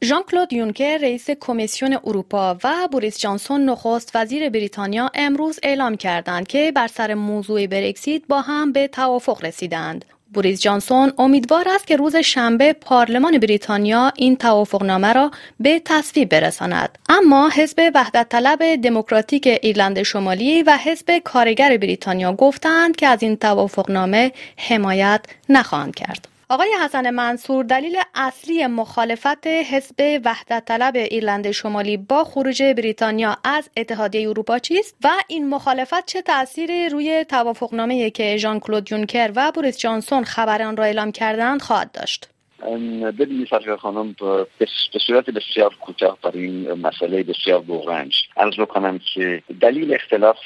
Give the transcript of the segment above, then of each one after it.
ژان کلود یونکر رئیس کمیسیون اروپا و بوریس جانسون نخست وزیر بریتانیا امروز اعلام کردند که بر سر موضوع برکزیت با هم به توافق رسیدند. بوریس جانسون امیدوار است که روز شنبه پارلمان بریتانیا این توافقنامه را به تصویب برساند. اما حزب وحدت طلب دموکراتیک ایرلند شمالی و حزب کارگر بریتانیا گفتند که از این توافقنامه حمایت نخواهند کرد. آقای حسن منصور، دلیل اصلی مخالفت حزب وحدت طلب ایرلند شمالی با خروج بریتانیا از اتحادیه اروپا چیست و این مخالفت چه تأثیری روی توافقنامه‌ای که ژان کلود یونکر و بوریس جانسون خبر آن را اعلام کردند خواهد داشت؟ ببینید سرکار خانم، به صورت بسیار کوتاه برای این مسئله بسیار بغرنج عرض بکنم که دلیل اختلاف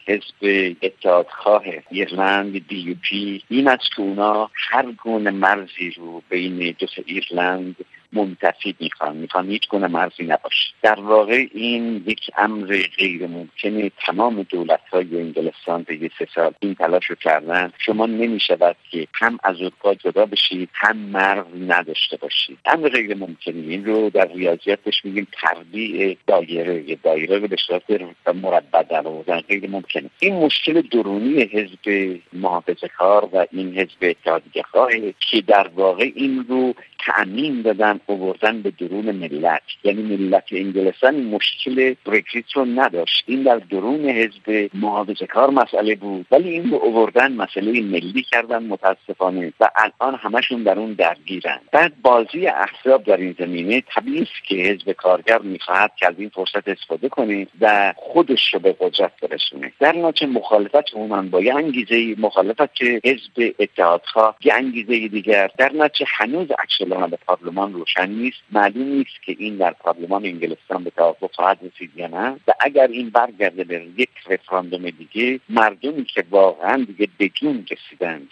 حزب اتحادخواه ایرلند DUP این است که اونا هر گونه مرزی رو بین دو تا ایرلند منتفی میخوان هیچ گونه مرزی نباشه. در واقع این یک امر غیر ممکنه. تمام دولت‌های انگلستان طی 3 سال این تلاش رو کردن. شما نمیشود که هم از اروپا جدا بشید هم مرز نداشته باشید. امر غیر ممکنه. این رو در ریاضیات بهش میگیم تربیع دایره رو به صورت مربع در آوردن غیر ممکنه. این مشکل درونی حزب محافظه‌کار و این حزب اتحادیه‌خواه که در واقع این رو تأمین دادن آوردن به درون ملت، یعنی ملت انگلستان مشکل برکزیت رو نداشت. این در درون حزب محافظه‌کار مسئله بود، ولی این رو آوردن مسئله ملی کردن متاسفانه و الان همشون در اون درگیرن. بعد بازی احزاب در این زمینه طبیعی است که حزب کارگر می‌خواهد که از این فرصت استفاده کنه و خودش رو به قدرت برسونه. در نتیجه مخالفت عموما با یه انگیزه، مخالفت که حزب اتحادخواه یه انگیزه دیگر، در نتیجه هنوز اکشن‌ها به پارلمان روشن نیست. معلوم نیست که این در پارلمان انگلستان به توافق خواهد رسید یا نه و اگر این برگرده به یک رفراندوم دیگه، مردمی که واقعا دیگه به جون رسیدند،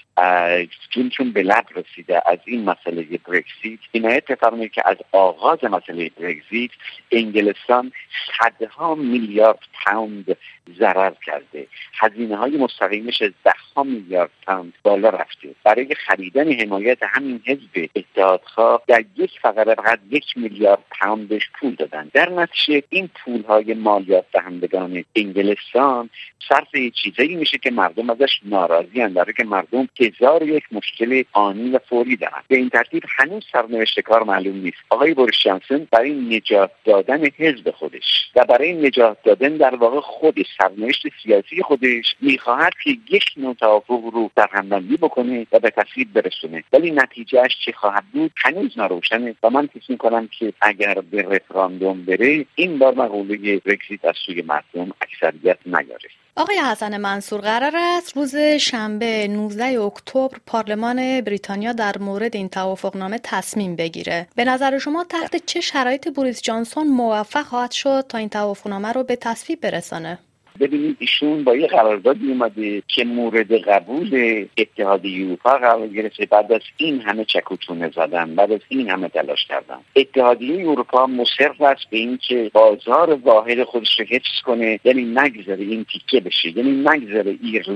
جونشون به لب رسیده از این مسئله برکزیت، عنایت بفرمایید که از آغاز مسئله برکزیت انگلستان صدها میلیارد پوند ضرر کرده. هزینه‌های مستقیمش از 10 میلیارد پوند بالا رفته. برای خریدن حمایت همین حزب اتحادخواه در یک فقره فقط 1 میلیارد پوند بهش پول دادن. در نتیجه این پول‌های مالیات دهندگان انگلستان صرف چیزایی میشه که مردم ازش ناراضی اند، برای که مردم هزار یک مشکل آنی و فوری دارن. به این ترتیب هنوز سرنوشت کار معلوم نیست. آقای بوریس جانسون برای نجات دادن حزب خودش و برای نجات دادن در واقع خود سرنوشت سیاسی خودش میخواهد که یک نوع توافق رو در همبندی بکنه و به تصویب برسونه، ولی نتیجهش چه خواهد بود هنوز ناروشنه و من فکر می‌کنم که اگر به رفراندوم بره این بار مقوله برکزیت از سوی مردم اکثریت نیاره. آقای حسن منصور، قرار است روز شنبه 19 اکتبر پارلمان بریتانیا در مورد این توافقنامه تصمیم بگیره. به نظر شما تحت چه شرایطی بوریس جانسون موفق خواهد شد تا این توافقنامه رو به تصویب برسانه؟ ببینید ایشون با یه قراردادی اومده که مورد قبول اتحادیه اروپا قرار گرفته. بعد از این همه چک و چونه زدن، بعد از این همه تلاش کردن، اتحادیه اروپا مصر است به این که بازار واحد خودش رو حفظ کنه، یعنی نگذاره این تیکه بشه، یعنی نگذاره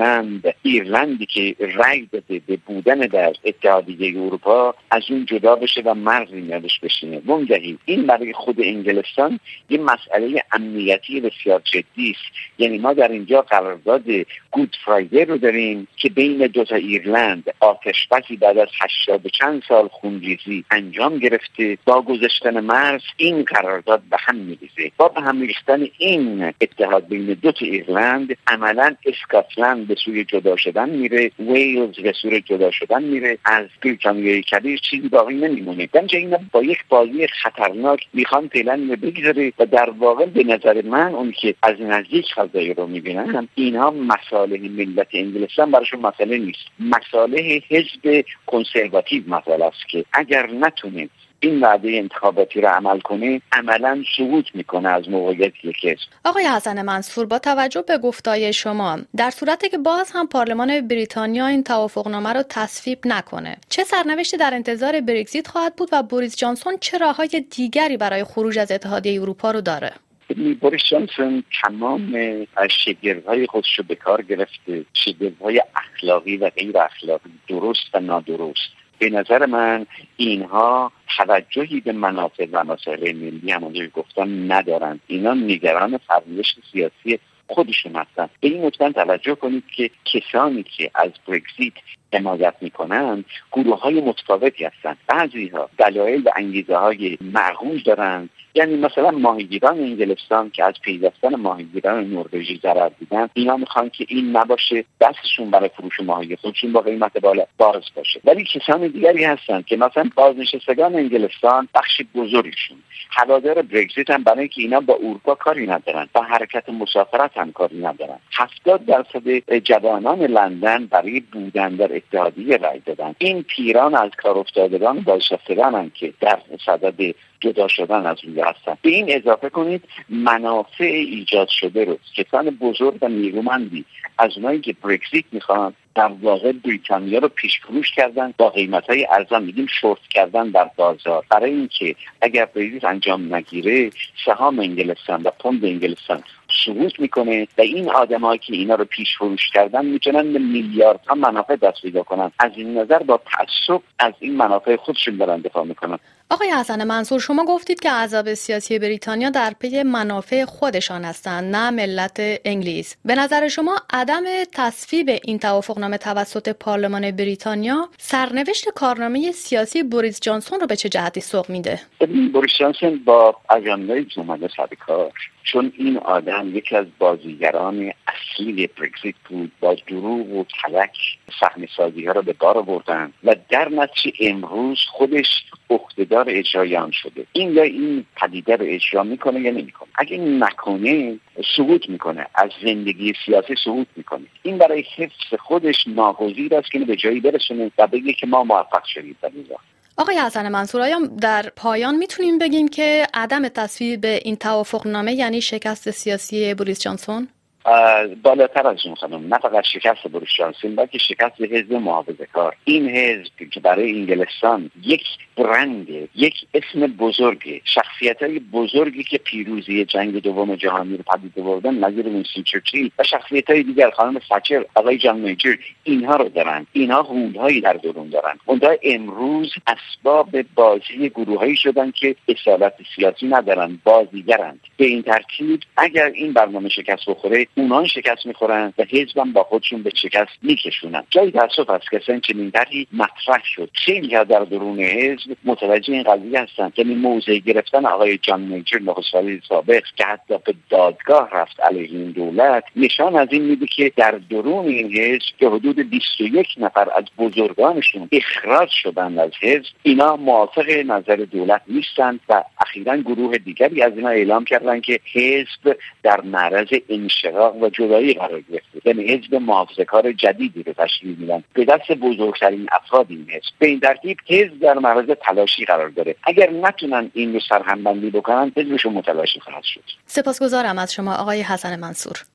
ایرلندی که رأی داده به بودن در اتحادیه اروپا از اون جدا بشه و مرزی میادش بشینه. وانگهی این برای خود انگلستان یه مسئله امنیتی بسیار جدی است. یعنی ما در اینجا قرارداد گود فرایدی رو داریم که بین دو تا ایرلند آتشبسی بعد از 80 چند سال خونریزی انجام گرفته. با گذاشتن مرز این قرارداد به هم میریزه. با به هم ریختن این اتحاد بین دو تا ایرلند عملا اسکاتلند به سوی جدا شدن میره، ویلز به سوی جدا شدن میره، از بریتانیای کبیر چیزی باقی نمیمونه. بنابراین اینا با یک بازی خطرناک میخوان فعلا بگذاره و در واقع به نظر من اون که از نزدیک قضایی رو میبینم اینها مصالح ملت انگلستان براشون مسئله نیست، مصالح حزب کنسرواتیو مسئله است که اگر نتونه این وعده انتخاباتی رو عمل کنه عملاً سقوط میکنه از موقعیت یک حزب. آقای حسن منصور، با توجه به گفتای شما، در صورتی که باز هم پارلمان بریتانیا این توافقنامه رو تصویب نکنه، چه سرنوشتی در انتظار برکزیت خواهد بود و بوریس جانسون چه راههای دیگری برای خروج از اتحادیه اروپا رو داره؟ بوریس جانسون تمام شگردهای خودش رو به کار گرفته، شگردهای اخلاقی و غیر اخلاقی، درست و نادرست. به نظر من اینها توجهی به منافع و مسائل ملی همونجوری گفتم ندارند. اینا نگران سرنوشت سیاسی خودشون هستن. به این نکته توجه کنید که کسانی که از برگزیت حمایت میکنن گروه های متفاوتی هستند. بعضی ها دلایل و انگیزه های معقول دارند، یعنی مثلا ماهیگیران انگلستان که از پیوستن ماهیگیران نروژی ضرر دیدن، اینا میخوان که این نباشه، دستشون برای فروش ماهی خودشون با قیمت بالا باز باشه. ولی کسان دیگری هستن که مثلا بازنشستگان انگلستان بخش بزرگشون هوادار برگزیت هم، برای اینکه اینا با اروپا کاری ندارن، با حرکت مسافرت هم کاری ندارن. 70% جوانان لندن برای بودن در اتحادیه رای دادن. این پیران از کار افتادگان بازنشستگانن که در صدد جدا شدن از روی هستن. به این اضافه کنید منافع ایجاد شده رو کسان بزرگ و نیرومندی از اونایی که برگزیت میخوان در واقع بریتانیا رو پیش فروش کردن با قیمت‌های ارزان، میگیم شورت کردن در بازار، برای اینکه اگر برگزیت انجام نگیره سهام انگلستان و پوند انگلستان سقوط میکنه و این آدمایی که اینا رو پیش فروش کردن میتونن به میلیاردها منافع دست پیدا کنن. از این نظر با تعصب از این منافع خودشون دارن دفاع میکنن. آقای حسن منصور، شما گفتید که احزاب سیاسی بریتانیا در پی منافع خودشان هستند، نه ملت انگلیس. به نظر شما عدم تصویب این توافقنامه توسط پارلمان بریتانیا سرنوشت کارنامه سیاسی بوریس جانسون رو به چه جهتی سوق میده؟ بوریس جانسون با اجندای اومده سر کار، چون این آدم یکی از بازیگران اصلی برگزیت بود. با دروغ و کلک صحنه‌سازی‌ها رو به بار آوردن و در نتیجه امروز خودش عهدهدار اجرایی آن شده. این یا این پدیده رو اجرا میکنه یا نمیکنه. اگه نکنه سقوط میکنه، از زندگی سیاسی سقوط میکنه. این برای حفظ خودش ناگزیر است که به جایی برسونه و بگه که ما موفق شدیم در این راه. آقای حسن منصور، آیا در پایان میتونیم بگیم که عدم تصویب این توافقنامه یعنی شکست سیاسی بوریس جانسون؟ بالاتر از اون خانم، نه فقط شکست بوریس جانسون بلکه شکست حزب محافظه‌کار. این حزب که برای انگلستان یک برند، یک اسم بزرگه، شخصیت‌های بزرگی که پیروزی جنگ دوم جهانی رو پدید آوردن، نظیر وینستون چرچیل و شخصیت‌های دیگر، خانم تچر، آقای جان میجر، اینها رو دارن. اینها غول‌هایی در درون دارن. اونها امروز اسباب بازی گروه‌هایی شدن که اصالت سیاسی ندارن، بازیگرند. به این ترتیب اگر این برنامه شکست بخوره، اونان شکست میخورن و حزبم با خودشون به شکست میکشونن. جای تاسف است که اصلا چنین طرحی مطرح شد. خیلی در درون حزب متوجه این قضیه هستن که این موضع گرفتن آقای جان میجر نخست وزیر سابق که حتی به دادگاه رفت علیه این دولت، نشان از این میده که در درون این حزب که حدود 21 نفر از بزرگانشون اخراج شدن از حزب، اینا موافق نظر دولت نیستند و اخیراً گروه دیگری از اینا اعلام کردن که حزب در معرض انشقاق و جدایی قرار گرفته. یعنی حزب محافظه‌کار جدیدی رو تشکیل میدن به دست بزرگترین افراد این حزب. به این ترتیب حزب در معرض تلاشی قرار داره. اگر نتونن این رو سرهمبندی بکنن، حزبشون متلاشی خواهد شد. سپاسگزارم از شما آقای حسن منصور.